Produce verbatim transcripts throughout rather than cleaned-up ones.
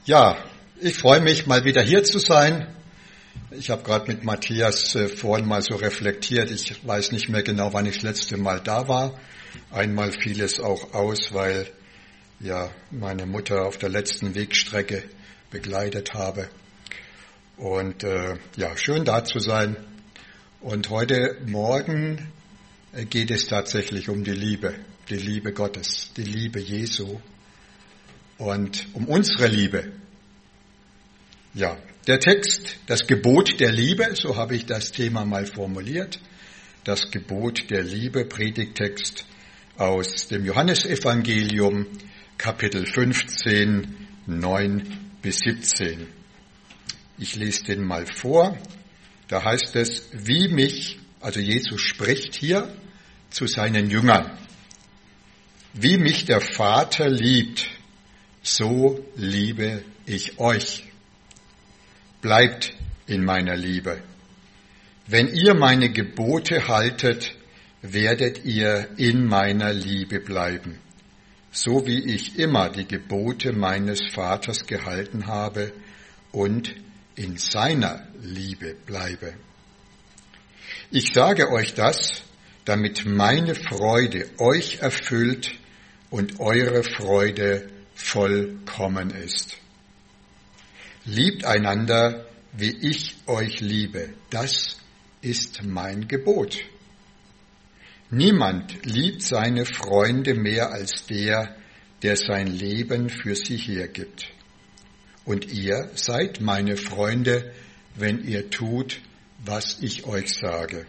Ja, ich freue mich, mal wieder hier zu sein. Ich habe gerade mit Matthias äh, vorhin mal so reflektiert. Ich weiß nicht mehr genau, wann ich das letzte Mal da war. Einmal fiel es auch aus, weil ja meine Mutter auf der letzten Wegstrecke begleitet habe. Und äh, ja, schön da zu sein. Und heute Morgen äh, geht es tatsächlich um die Liebe, die Liebe Gottes, die Liebe Jesu. Und um unsere Liebe. Ja, der Text, das Gebot der Liebe, so habe ich das Thema mal formuliert. Das Gebot der Liebe, Predigttext aus dem Johannesevangelium, Kapitel fünfzehn, neun bis siebzehn. Ich lese den mal vor. Da heißt es, wie mich, also Jesus spricht hier zu seinen Jüngern, wie mich der Vater liebt, so liebe ich euch. Bleibt in meiner Liebe. Wenn ihr meine Gebote haltet, werdet ihr in meiner Liebe bleiben, so wie ich immer die Gebote meines Vaters gehalten habe und in seiner Liebe bleibe. Ich sage euch das, damit meine Freude euch erfüllt und eure Freude vollkommen ist. Liebt einander, wie ich euch liebe. Das ist mein Gebot. Niemand liebt seine Freunde mehr als der, der sein Leben für sie hergibt. Und ihr seid meine Freunde, wenn ihr tut, was ich euch sage.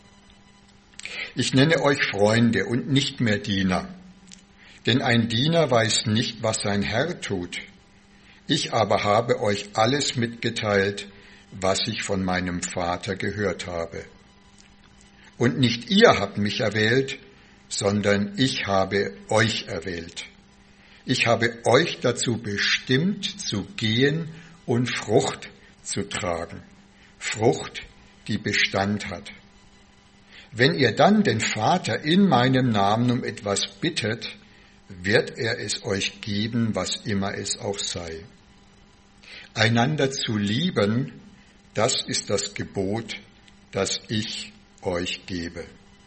Ich nenne euch Freunde und nicht mehr Diener. Denn ein Diener weiß nicht, was sein Herr tut. Ich aber habe euch alles mitgeteilt, was ich von meinem Vater gehört habe. Und nicht ihr habt mich erwählt, sondern ich habe euch erwählt. Ich habe euch dazu bestimmt, zu gehen und Frucht zu tragen. Frucht, die Bestand hat. Wenn ihr dann den Vater in meinem Namen um etwas bittet, wird er es euch geben, was immer es auch sei. Einander zu lieben, das ist das Gebot, das ich euch gebe.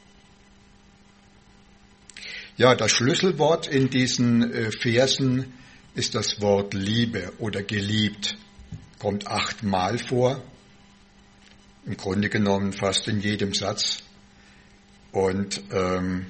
Ja, das Schlüsselwort in diesen Versen ist das Wort Liebe oder geliebt. Kommt achtmal vor, im Grunde genommen fast in jedem Satz. Und ähm,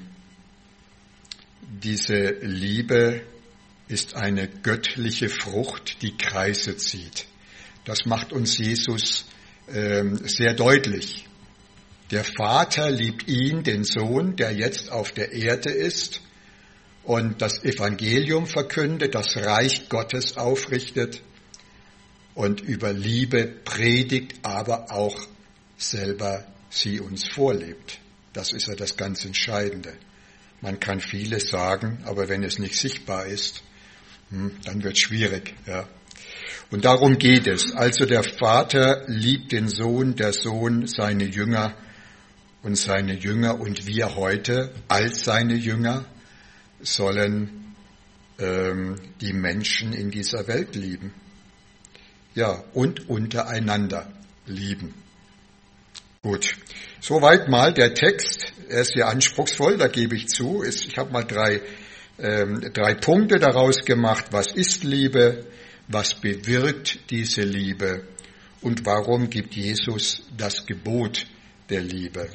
diese Liebe ist eine göttliche Frucht, die Kreise zieht. Das macht uns Jesus äh, sehr deutlich. Der Vater liebt ihn, den Sohn, der jetzt auf der Erde ist und das Evangelium verkündet, das Reich Gottes aufrichtet und über Liebe predigt, aber auch selber sie uns vorlebt. Das ist ja das ganz Entscheidende. Man kann vieles sagen, aber wenn es nicht sichtbar ist, dann wird es schwierig. Ja. Und darum geht es. Also der Vater liebt den Sohn, der Sohn seine Jünger und seine Jünger und wir heute als seine Jünger sollen ähm, die Menschen in dieser Welt lieben. Ja, und untereinander lieben. Gut, soweit mal der Text. Er ist sehr anspruchsvoll, da gebe ich zu. Ich habe mal drei, ähm, drei Punkte daraus gemacht. Was ist Liebe? Was bewirkt diese Liebe? Und warum gibt Jesus das Gebot der Liebe?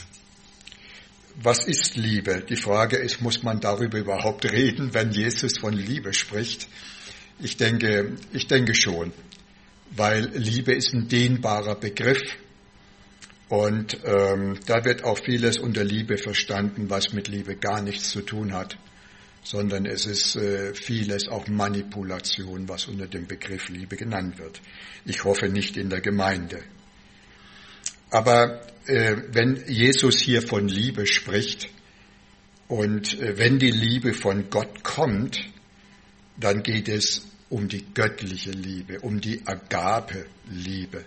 Was ist Liebe? Die Frage ist, muss man darüber überhaupt reden, wenn Jesus von Liebe spricht? Ich denke, ich denke schon, weil Liebe ist ein dehnbarer Begriff. Und ähm, da wird auch vieles unter Liebe verstanden, was mit Liebe gar nichts zu tun hat, sondern es ist äh, vieles auch Manipulation, was unter dem Begriff Liebe genannt wird. Ich hoffe nicht in der Gemeinde. Aber äh, wenn Jesus hier von Liebe spricht und äh, wenn die Liebe von Gott kommt, dann geht es um die göttliche Liebe, um die Agape-Liebe.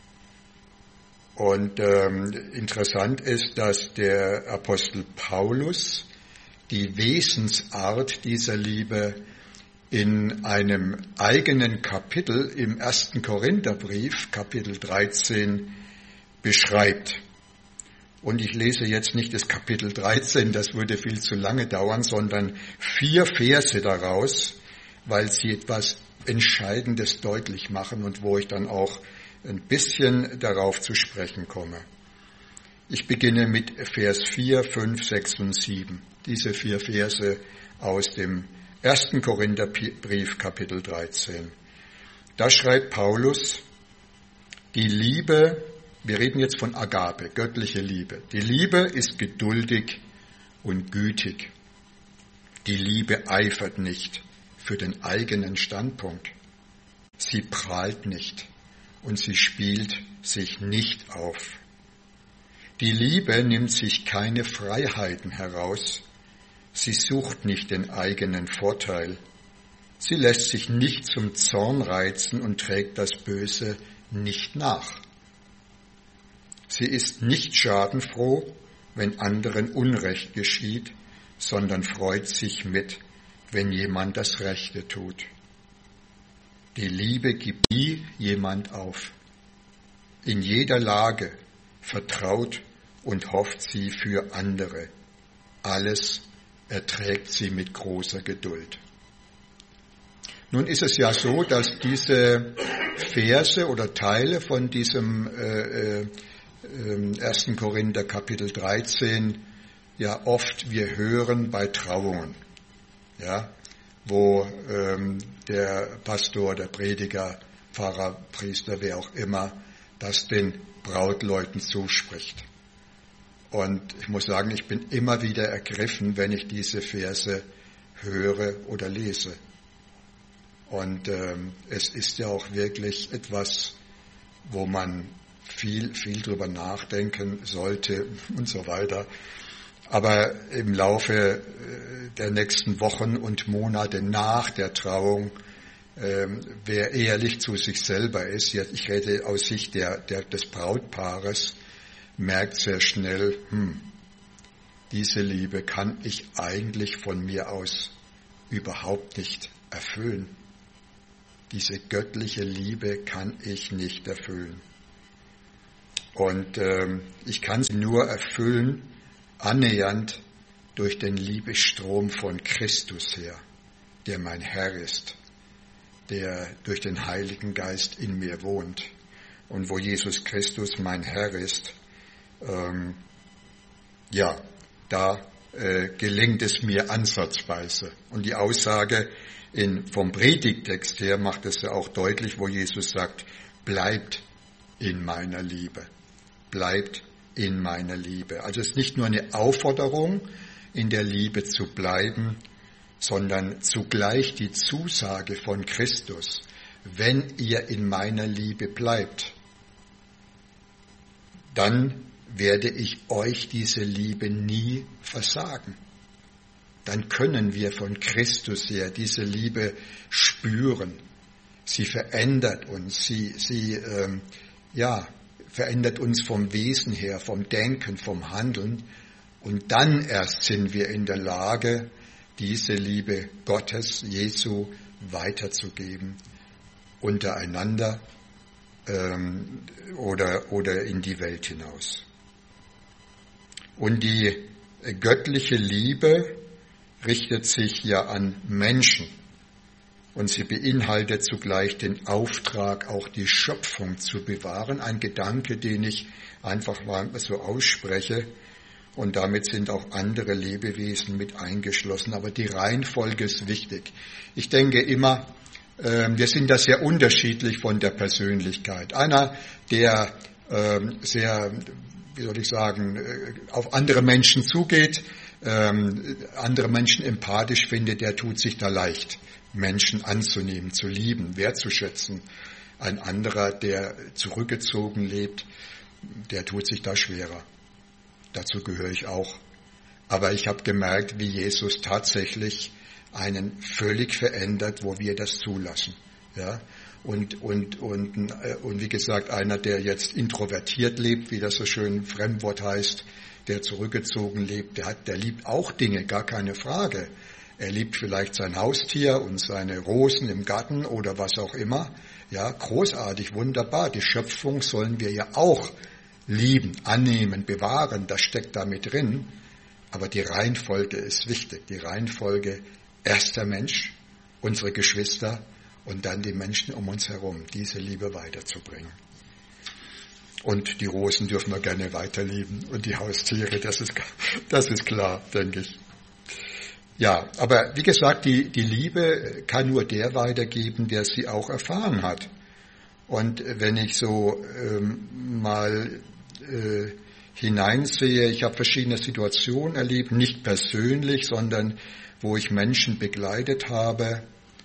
Und ähm, interessant ist, dass der Apostel Paulus die Wesensart dieser Liebe in einem eigenen Kapitel im ersten Korintherbrief, Kapitel dreizehn, beschreibt. Und ich lese jetzt nicht das Kapitel dreizehn, das würde viel zu lange dauern, sondern vier Verse daraus, weil sie etwas Entscheidendes deutlich machen und wo ich dann auch ein bisschen darauf zu sprechen komme. Ich beginne mit Vers vier, fünf, sechs und sieben. Diese vier Verse aus dem ersten Korintherbrief, Kapitel dreizehn. Da schreibt Paulus, die Liebe, wir reden jetzt von Agape, göttliche Liebe. Die Liebe ist geduldig und gütig. Die Liebe eifert nicht für den eigenen Standpunkt. Sie prahlt nicht und sie spielt sich nicht auf. Die Liebe nimmt sich keine Freiheiten heraus. Sie sucht nicht den eigenen Vorteil. Sie lässt sich nicht zum Zorn reizen und trägt das Böse nicht nach. Sie ist nicht schadenfroh, wenn anderen Unrecht geschieht, sondern freut sich mit, wenn jemand das Rechte tut. Die Liebe gibt nie jemand auf. In jeder Lage vertraut und hofft sie für andere. Alles erträgt sie mit großer Geduld. Nun ist es ja so, dass diese Verse oder Teile von diesem äh, äh, ersten Korinther Kapitel dreizehn ja oft wir hören bei Trauungen, ja, wo ähm, der Pastor, der Prediger, Pfarrer, Priester, wer auch immer, das den Brautleuten zuspricht. Und ich muss sagen, ich bin immer wieder ergriffen, wenn ich diese Verse höre oder lese. Und ähm, es ist ja auch wirklich etwas, wo man viel, viel drüber nachdenken sollte und so weiter. Aber im Laufe der nächsten Wochen und Monate nach der Trauung, ähm, wer ehrlich zu sich selber ist, jetzt, ich rede aus Sicht der, der, des Brautpaares, merkt sehr schnell, hm, diese Liebe kann ich eigentlich von mir aus überhaupt nicht erfüllen. Diese göttliche Liebe kann ich nicht erfüllen. Und ähm, ich kann sie nur erfüllen, annähernd durch den Liebesstrom von Christus her, der mein Herr ist, der durch den Heiligen Geist in mir wohnt. Und wo Jesus Christus mein Herr ist, ähm, ja, da äh, gelingt es mir ansatzweise. Und die Aussage in, vom Predigtext her macht es ja auch deutlich, wo Jesus sagt, bleibt in meiner Liebe. Bleibt in meiner Liebe. Also es ist nicht nur eine Aufforderung, in der Liebe zu bleiben, sondern zugleich die Zusage von Christus, wenn ihr in meiner Liebe bleibt, dann werde ich euch diese Liebe nie versagen. Dann können wir von Christus her diese Liebe spüren. Sie verändert uns, sie, sie ähm, ja, verändert uns vom Wesen her, vom Denken, vom Handeln. Und dann erst sind wir in der Lage, diese Liebe Gottes, Jesu, weiterzugeben, untereinander ähm, oder, oder in die Welt hinaus. Und die göttliche Liebe richtet sich ja an Menschen. Und sie beinhaltet zugleich den Auftrag, auch die Schöpfung zu bewahren. Ein Gedanke, den ich einfach mal so ausspreche. Und damit sind auch andere Lebewesen mit eingeschlossen. Aber die Reihenfolge ist wichtig. Ich denke immer, äh, wir sind da sehr unterschiedlich von der Persönlichkeit. Einer, der äh, sehr, wie soll ich sagen, äh, auf andere Menschen zugeht, äh, andere Menschen empathisch findet, der tut sich da leicht, Menschen anzunehmen, zu lieben, wertzuschätzen. Ein anderer, der zurückgezogen lebt, der tut sich da schwerer. Dazu gehöre ich auch. Aber ich habe gemerkt, wie Jesus tatsächlich einen völlig verändert, wo wir das zulassen. Ja? Und, und, und, und wie gesagt, einer, der jetzt introvertiert lebt, wie das so schön Fremdwort heißt, der zurückgezogen lebt, der, hat, der liebt auch Dinge, gar keine Frage. Er liebt vielleicht sein Haustier und seine Rosen im Garten oder was auch immer. Ja, großartig, wunderbar. Die Schöpfung sollen wir ja auch lieben, annehmen, bewahren. Das steckt da mit drin. Aber die Reihenfolge ist wichtig. Die Reihenfolge, erst der Mensch, unsere Geschwister und dann die Menschen um uns herum, diese Liebe weiterzubringen. Und die Rosen dürfen wir gerne weiterlieben und die Haustiere, das ist, das ist klar, denke ich. Ja, aber wie gesagt, die, die Liebe kann nur der weitergeben, der sie auch erfahren hat. Und wenn ich so ähm, mal äh, hineinsehe, ich habe verschiedene Situationen erlebt, nicht persönlich, sondern wo ich Menschen begleitet habe,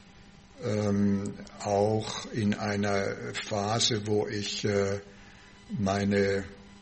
ähm, auch in einer Phase, wo ich äh, meine,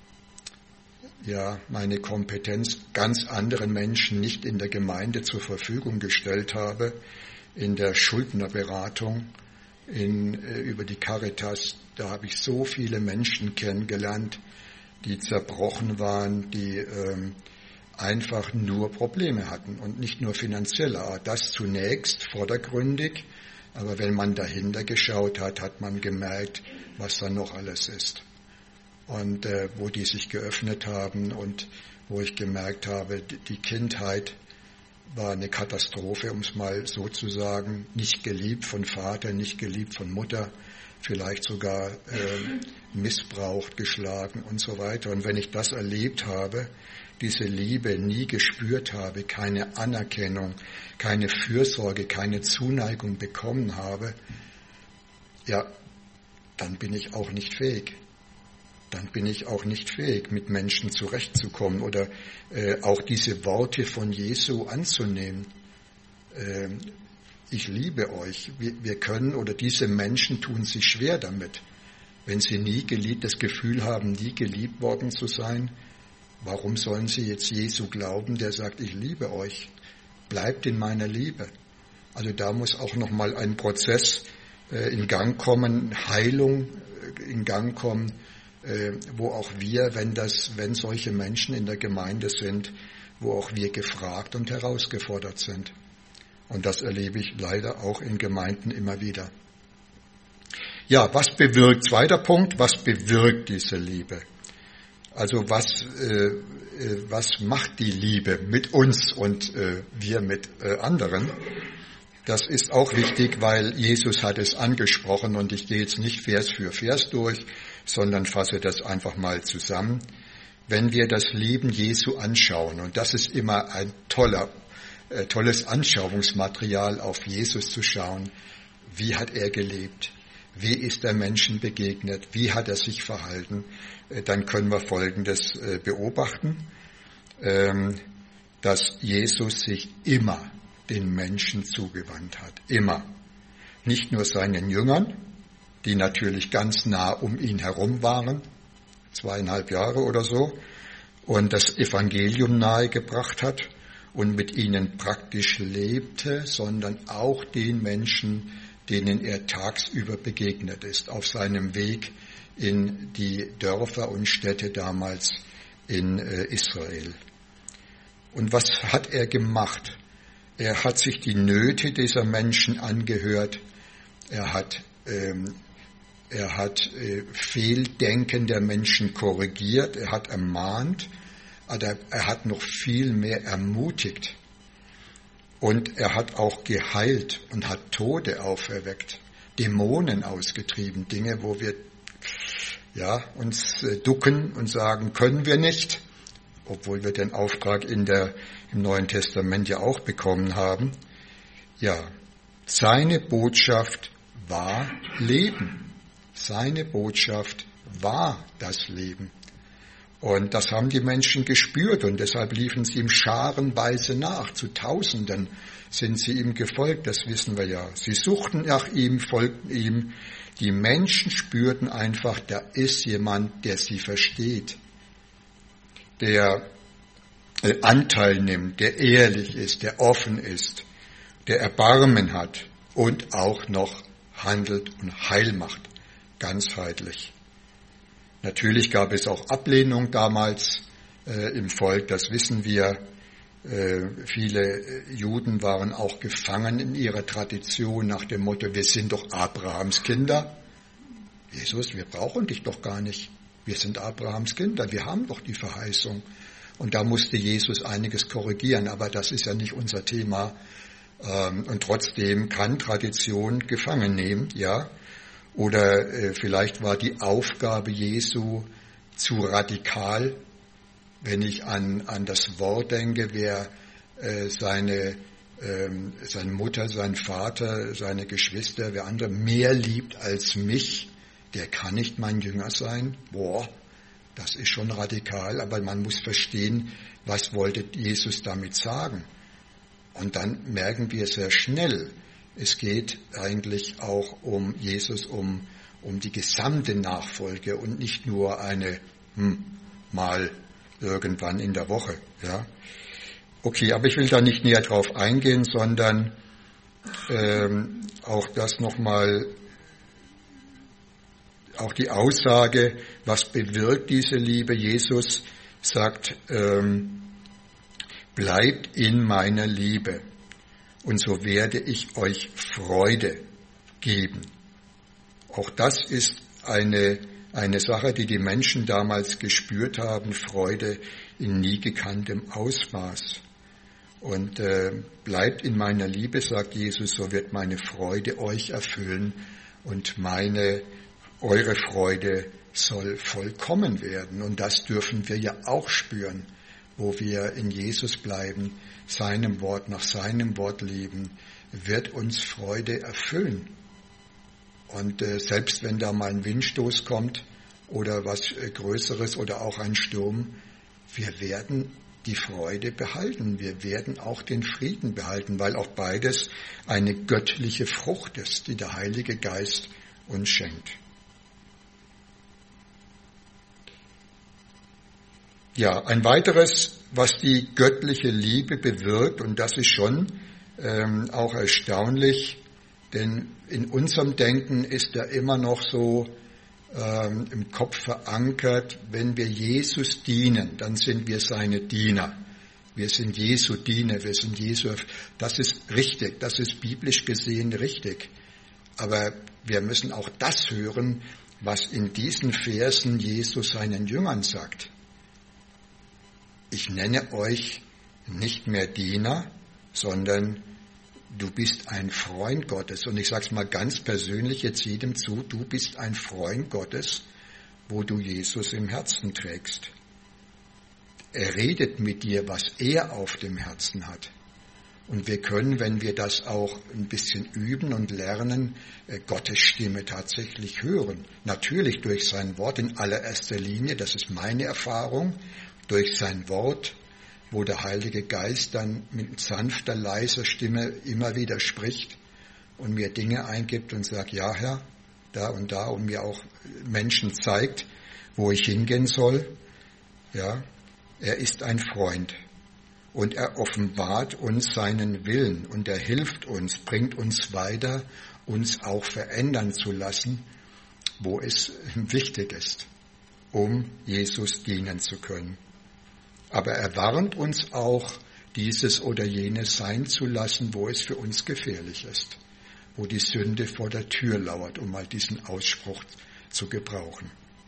ja, meine Kompetenz ganz anderen Menschen nicht in der Gemeinde zur Verfügung gestellt habe, in der Schuldnerberatung, in, äh, über die Caritas. Da habe ich so viele Menschen kennengelernt, die zerbrochen waren, die ähm, einfach nur Probleme hatten und nicht nur finanzieller Art. Das zunächst vordergründig, aber wenn man dahinter geschaut hat, hat man gemerkt, was da noch alles ist. Und äh, wo die sich geöffnet haben und wo ich gemerkt habe, die Kindheit war eine Katastrophe, um es mal so zu sagen, nicht geliebt von Vater, nicht geliebt von Mutter, vielleicht sogar äh, missbraucht, geschlagen und so weiter. Und wenn ich das erlebt habe, diese Liebe nie gespürt habe, keine Anerkennung, keine Fürsorge, keine Zuneigung bekommen habe, ja, dann bin ich auch nicht fähig. Dann bin ich auch nicht fähig, mit Menschen zurechtzukommen oder äh, auch diese Worte von Jesu anzunehmen. Äh, ich liebe euch. Wir, wir können, oder diese Menschen tun sich schwer damit, wenn sie nie geliebt, das Gefühl haben, nie geliebt worden zu sein. Warum sollen sie jetzt Jesu glauben, der sagt, ich liebe euch, bleibt in meiner Liebe? Also da muss auch nochmal ein Prozess äh, in Gang kommen, Heilung äh, in Gang kommen, äh, wo auch wir, wenn das, wenn solche Menschen in der Gemeinde sind, wo auch wir gefragt und herausgefordert sind. Und das erlebe ich leider auch in Gemeinden immer wieder. Ja, was bewirkt, zweiter Punkt, was bewirkt diese Liebe? Also was, äh, was macht die Liebe mit uns und äh, wir mit äh, anderen? Das ist auch wichtig, weil Jesus hat es angesprochen und ich gehe jetzt nicht Vers für Vers durch, sondern fasse das einfach mal zusammen. Wenn wir das Leben Jesu anschauen, und das ist immer ein toller, äh, tolles Anschauungsmaterial, auf Jesus zu schauen, wie hat er gelebt? Wie ist er Menschen begegnet? Wie hat er sich verhalten? Dann können wir Folgendes beobachten, dass Jesus sich immer den Menschen zugewandt hat. Immer. Nicht nur seinen Jüngern, die natürlich ganz nah um ihn herum waren, zweieinhalb Jahre oder so, und das Evangelium nahegebracht hat und mit ihnen praktisch lebte, sondern auch den Menschen, denen er tagsüber begegnet ist, auf seinem Weg in die Dörfer und Städte damals in Israel. Und was hat er gemacht? Er hat sich die Nöte dieser Menschen angehört. Er hat, ähm, er hat äh, Fehldenken der Menschen korrigiert. Er hat ermahnt. Aber er hat noch viel mehr ermutigt. Und er hat auch geheilt und hat Tote auferweckt, Dämonen ausgetrieben, Dinge, wo wir ja, uns ducken und sagen, können wir nicht, obwohl wir den Auftrag in der, im Neuen Testament ja auch bekommen haben. Ja, seine Botschaft war Leben. Seine Botschaft war das Leben. Und das haben die Menschen gespürt und deshalb liefen sie ihm scharenweise nach. Zu Tausenden sind sie ihm gefolgt, das wissen wir ja. Sie suchten nach ihm, folgten ihm. Die Menschen spürten einfach, da ist jemand, der sie versteht, der Anteil nimmt, der ehrlich ist, der offen ist, der Erbarmen hat und auch noch handelt und heil macht, ganzheitlich. Natürlich gab es auch Ablehnung damals äh, im Volk, das wissen wir. Viele Juden waren auch gefangen in ihrer Tradition nach dem Motto, wir sind doch Abrahams Kinder. Jesus, wir brauchen dich doch gar nicht. Wir sind Abrahams Kinder, wir haben doch die Verheißung. Und da musste Jesus einiges korrigieren, aber das ist ja nicht unser Thema. Und trotzdem kann Tradition gefangen nehmen, ja. Oder vielleicht war die Aufgabe Jesu zu radikal. Wenn ich an, an das Wort denke, wer äh, seine, ähm, seine Mutter, seinen Vater, seine Geschwister, wer andere mehr liebt als mich, der kann nicht mein Jünger sein. Boah, das ist schon radikal, aber man muss verstehen, was wollte Jesus damit sagen. Und dann merken wir sehr schnell, es geht eigentlich auch um Jesus, um, um die gesamte Nachfolge und nicht nur eine hm, mal irgendwann in der Woche. Ja. Okay, aber ich will da nicht näher drauf eingehen, sondern ähm, auch das nochmal, auch die Aussage, was bewirkt diese Liebe. Jesus sagt, ähm, bleibt in meiner Liebe und so werde ich euch Freude geben. Auch das ist eine Eine Sache, die die Menschen damals gespürt haben, Freude in nie gekanntem Ausmaß. Und äh, bleibt in meiner Liebe, sagt Jesus, so wird meine Freude euch erfüllen und meine, eure Freude soll vollkommen werden. Und das dürfen wir ja auch spüren, wo wir in Jesus bleiben, seinem Wort, nach seinem Wort leben, wird uns Freude erfüllen. Und äh, selbst wenn da mal ein Windstoß kommt oder was äh, Größeres oder auch ein Sturm, wir werden die Freude behalten. Wir werden auch den Frieden behalten, weil auch beides eine göttliche Frucht ist, die der Heilige Geist uns schenkt. Ja, ein weiteres, was die göttliche Liebe bewirkt, und das ist schon ähm, auch erstaunlich, denn in unserem Denken ist ja immer noch so ähm, im Kopf verankert, wenn wir Jesus dienen, dann sind wir seine Diener. Wir sind Jesu Diener, wir sind Jesu. Das ist richtig, das ist biblisch gesehen richtig. Aber wir müssen auch das hören, was in diesen Versen Jesus seinen Jüngern sagt. Ich nenne euch nicht mehr Diener, sondern du bist ein Freund Gottes. Und ich sage es mal ganz persönlich jetzt jedem zu, du bist ein Freund Gottes, wo du Jesus im Herzen trägst. Er redet mit dir, was er auf dem Herzen hat. Und wir können, wenn wir das auch ein bisschen üben und lernen, Gottes Stimme tatsächlich hören. Natürlich durch sein Wort in allererster Linie, das ist meine Erfahrung, durch sein Wort, wo der Heilige Geist dann mit sanfter, leiser Stimme immer wieder spricht und mir Dinge eingibt und sagt, ja Herr, da und da, und mir auch Menschen zeigt, wo ich hingehen soll. Ja, er ist ein Freund und er offenbart uns seinen Willen und er hilft uns, bringt uns weiter, uns auch verändern zu lassen, wo es wichtig ist, um Jesus dienen zu können. Aber er warnt uns auch, dieses oder jenes sein zu lassen, wo es für uns gefährlich ist, wo die Sünde vor der Tür lauert, um mal diesen Ausspruch zu gebrauchen.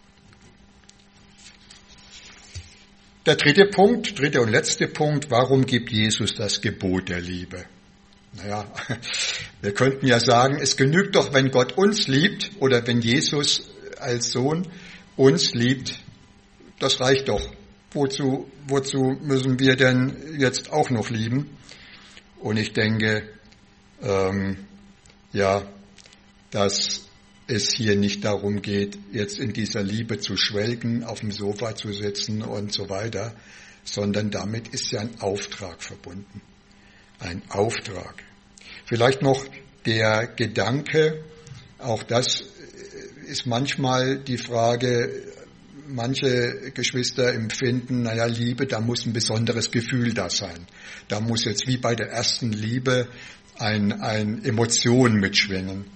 Der dritte Punkt, dritte und letzte Punkt, warum gibt Jesus das Gebot der Liebe? Naja, wir könnten ja sagen, es genügt doch, wenn Gott uns liebt oder wenn Jesus als Sohn uns liebt, das reicht doch. Wozu, wozu müssen wir denn jetzt auch noch lieben? Und ich denke, ähm, ja, dass es hier nicht darum geht, jetzt in dieser Liebe zu schwelgen, auf dem Sofa zu sitzen und so weiter, sondern damit ist ja ein Auftrag verbunden. Ein Auftrag. Vielleicht noch der Gedanke, auch das ist manchmal die Frage, manche Geschwister empfinden, naja, Liebe, da muss ein besonderes Gefühl da sein. Da muss jetzt wie bei der ersten Liebe ein, ein Emotion mitschwingen.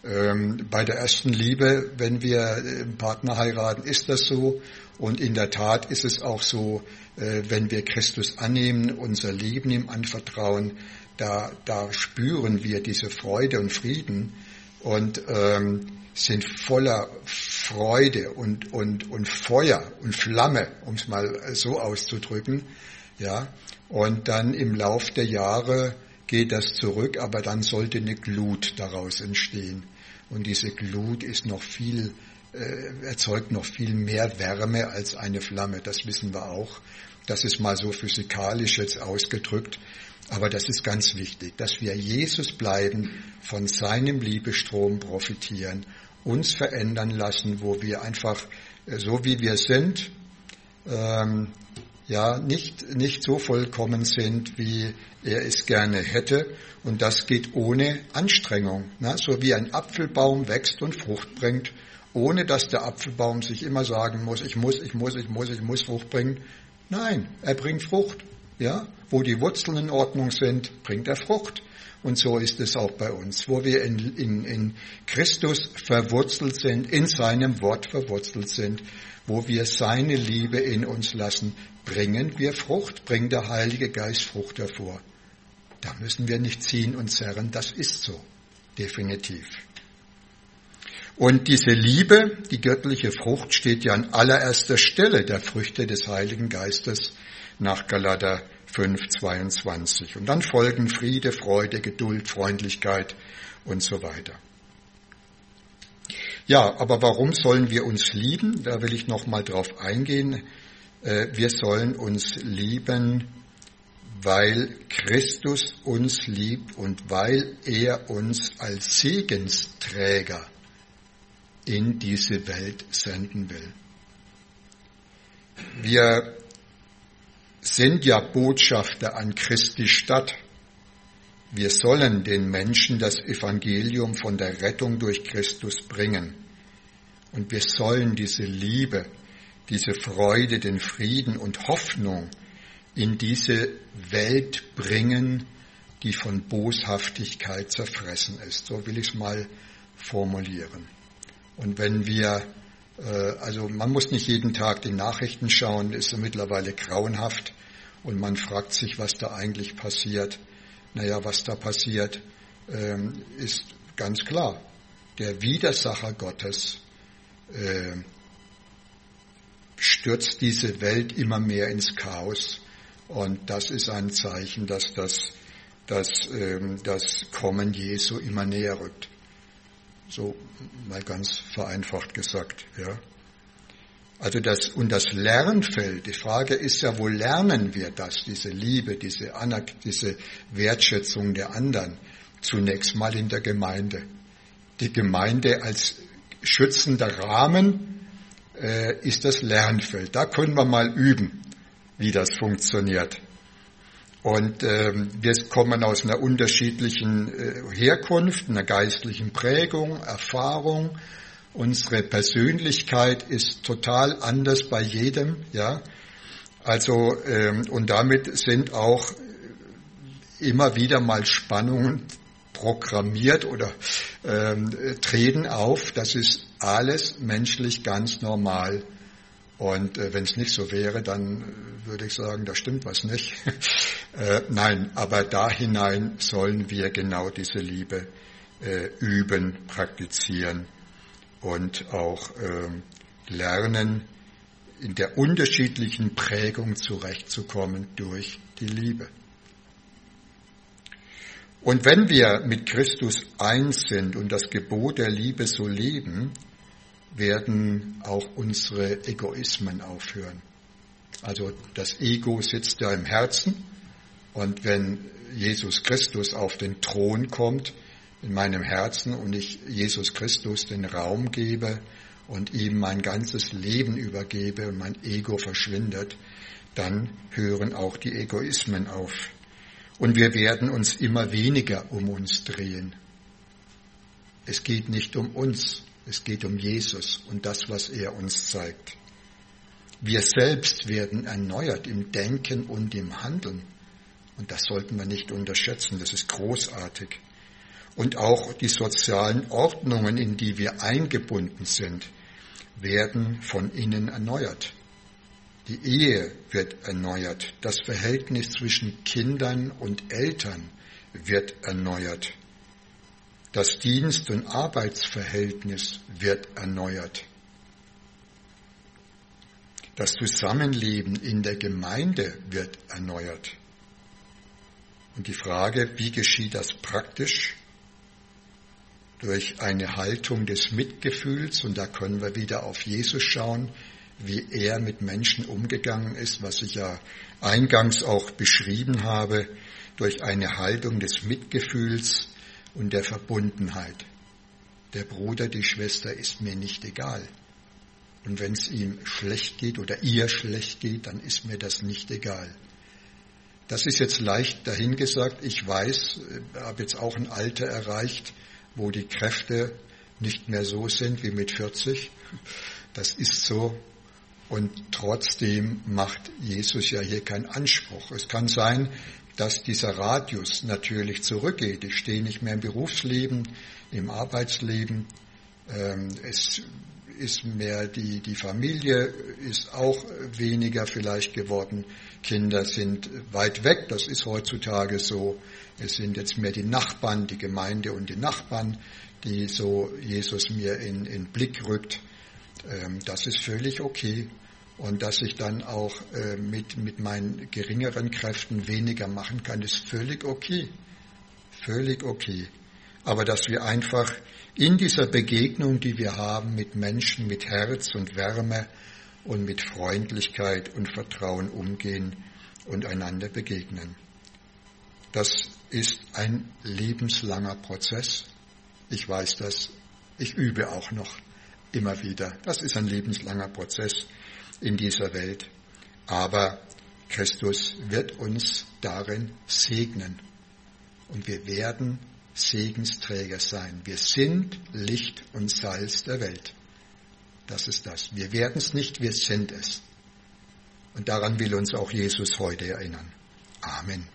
Ähm, bei der ersten Liebe, wenn wir einen Partner heiraten, ist das so. Und in der Tat ist es auch so, äh, wenn wir Christus annehmen, unser Leben ihm anvertrauen, da, da spüren wir diese Freude und Frieden und ähm, sind voller Freude und, und, und Feuer und Flamme, um es mal so auszudrücken. Ja, und dann im Lauf der Jahre geht das zurück, aber dann sollte eine Glut daraus entstehen. Und diese Glut ist noch viel, äh, erzeugt noch viel mehr Wärme als eine Flamme. Das wissen wir auch. Das ist mal so physikalisch jetzt ausgedrückt. Aber das ist ganz wichtig, dass wir Jesus bleiben, von seinem Liebestrom profitieren, uns verändern lassen, wo wir einfach, äh, so wie wir sind, ähm, ja, nicht, nicht so vollkommen sind, wie er es gerne hätte. Und das geht ohne Anstrengung. Ne? So wie ein Apfelbaum wächst und Frucht bringt, ohne dass der Apfelbaum sich immer sagen muss, ich muss, ich muss, ich muss, ich muss Frucht bringen. Nein, er bringt Frucht. Ja? Wo die Wurzeln in Ordnung sind, bringt er Frucht. Und so ist es auch bei uns. Wo wir in, in, in Christus verwurzelt sind, in seinem Wort verwurzelt sind, wo wir seine Liebe in uns lassen, bringen wir Frucht, bringt der Heilige Geist Frucht hervor. Da müssen wir nicht ziehen und zerren, das ist so, definitiv. Und diese Liebe, die göttliche Frucht, steht ja an allererster Stelle der Früchte des Heiligen Geistes nach Galater fünf, zweiundzwanzig. Und dann folgen Friede, Freude, Geduld, Freundlichkeit und so weiter. Ja, aber warum sollen wir uns lieben? Da will ich noch mal drauf eingehen. Wir sollen uns lieben, weil Christus uns liebt und weil er uns als Segensträger in diese Welt senden will. Wir sind ja Botschafter an Christi Stadt. Wir sollen den Menschen das Evangelium von der Rettung durch Christus bringen. Und wir sollen diese Liebe, diese Freude, den Frieden und Hoffnung in diese Welt bringen, die von Boshaftigkeit zerfressen ist. So will ich es mal formulieren. Und wenn wir, äh, also man muss nicht jeden Tag die Nachrichten schauen, ist ja mittlerweile grauenhaft und man fragt sich, was da eigentlich passiert. Naja, was da passiert, ähm, ist ganz klar. Der Widersacher Gottes äh, stürzt diese Welt immer mehr ins Chaos. Und das ist ein Zeichen, dass das, dass, ähm, das Kommen Jesu immer näher rückt. So mal ganz vereinfacht gesagt, ja. Also das, und das Lernfeld, die Frage ist ja, wo lernen wir das, diese Liebe, diese Anerk- diese Wertschätzung der anderen? Zunächst mal in der Gemeinde. Die Gemeinde als schützender Rahmen äh, ist das Lernfeld. Da können wir mal üben, wie das funktioniert. Und ähm, wir kommen aus einer unterschiedlichen äh, Herkunft, einer geistlichen Prägung, Erfahrung. Unsere Persönlichkeit ist total anders bei jedem, ja. Also ähm, und damit sind auch immer wieder mal Spannungen programmiert oder ähm, treten auf. Das ist alles menschlich ganz normal. Und äh, wenn es nicht so wäre, dann würde ich sagen, da stimmt was nicht. äh, nein, aber da hinein sollen wir genau diese Liebe äh, üben, praktizieren und auch äh, lernen, in der unterschiedlichen Prägung zurechtzukommen durch die Liebe. Und wenn wir mit Christus eins sind und das Gebot der Liebe so leben, werden auch unsere Egoismen aufhören. Also das Ego sitzt ja im Herzen und wenn Jesus Christus auf den Thron kommt in meinem Herzen und ich Jesus Christus den Raum gebe und ihm mein ganzes Leben übergebe und mein Ego verschwindet, dann hören auch die Egoismen auf. Und wir werden uns immer weniger um uns drehen. Es geht nicht um uns. Es geht um Jesus und das, was er uns zeigt. Wir selbst werden erneuert im Denken und im Handeln. Und das sollten wir nicht unterschätzen. Das ist großartig. Und auch die sozialen Ordnungen, in die wir eingebunden sind, werden von innen erneuert. Die Ehe wird erneuert. Das Verhältnis zwischen Kindern und Eltern wird erneuert. Das Dienst- und Arbeitsverhältnis wird erneuert. Das Zusammenleben in der Gemeinde wird erneuert. Und die Frage, wie geschieht das praktisch? Durch eine Haltung des Mitgefühls, und da können wir wieder auf Jesus schauen, wie er mit Menschen umgegangen ist, was ich ja eingangs auch beschrieben habe, durch eine Haltung des Mitgefühls und der Verbundenheit. Der Bruder, die Schwester ist mir nicht egal. Und wenn es ihm schlecht geht oder ihr schlecht geht, dann ist mir das nicht egal. Das ist jetzt leicht dahingesagt. Ich weiß, ich habe jetzt auch ein Alter erreicht, wo die Kräfte nicht mehr so sind wie mit vierzig. Das ist so. Und trotzdem macht Jesus ja hier keinen Anspruch. Es kann sein, dass dieser Radius natürlich zurückgeht. Ich stehe nicht mehr im Berufsleben, im Arbeitsleben. Es ist mehr die, die Familie ist auch weniger vielleicht geworden. Kinder sind weit weg, das ist heutzutage so. Es sind jetzt mehr die Nachbarn, die Gemeinde und die Nachbarn, die so Jesus mir in, in Blick rückt. Das ist völlig okay. Und dass ich dann auch äh, mit, mit meinen geringeren Kräften weniger machen kann, ist völlig okay. Völlig okay. Aber dass wir einfach in dieser Begegnung, die wir haben mit Menschen, mit Herz und Wärme und mit Freundlichkeit und Vertrauen umgehen und einander begegnen. Das ist ein lebenslanger Prozess. Ich weiß das. Ich übe auch noch immer wieder. Das ist ein lebenslanger Prozess in dieser Welt. Aber Christus wird uns darin segnen. Und wir werden Segensträger sein. Wir sind Licht und Salz der Welt. Das ist das. Wir werden es nicht, wir sind es. Und daran will uns auch Jesus heute erinnern. Amen.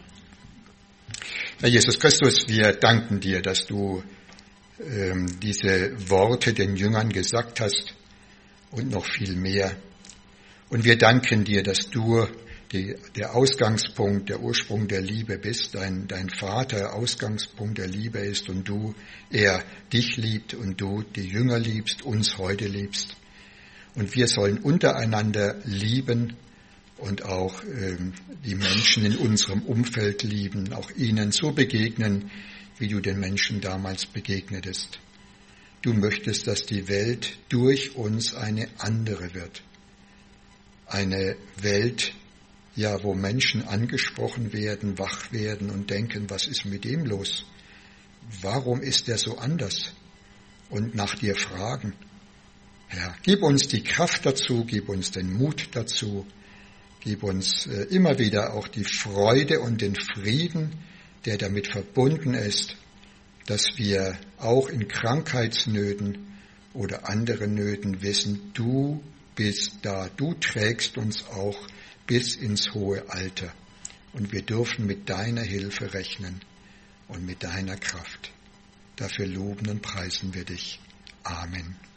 Herr Jesus Christus, wir danken dir, dass du ähm, diese Worte den Jüngern gesagt hast und noch viel mehr. Und wir danken dir, dass du die, der Ausgangspunkt, der Ursprung der Liebe bist, dein, dein Vater Ausgangspunkt der Liebe ist und du, er dich liebt und du die Jünger liebst, uns heute liebst. Und wir sollen untereinander lieben und auch ähm, die Menschen in unserem Umfeld lieben, auch ihnen so begegnen, wie du den Menschen damals begegnetest. Du möchtest, dass die Welt durch uns eine andere wird. Eine Welt, ja, wo Menschen angesprochen werden, wach werden und denken, was ist mit dem los? Warum ist der so anders? Und nach dir fragen. Herr, gib uns die Kraft dazu, gib uns den Mut dazu, gib uns äh, immer wieder auch die Freude und den Frieden, der damit verbunden ist, dass wir auch in Krankheitsnöten oder anderen Nöten wissen, du bist da, du trägst uns auch bis ins hohe Alter. Und wir dürfen mit deiner Hilfe rechnen und mit deiner Kraft. Dafür loben und preisen wir dich. Amen.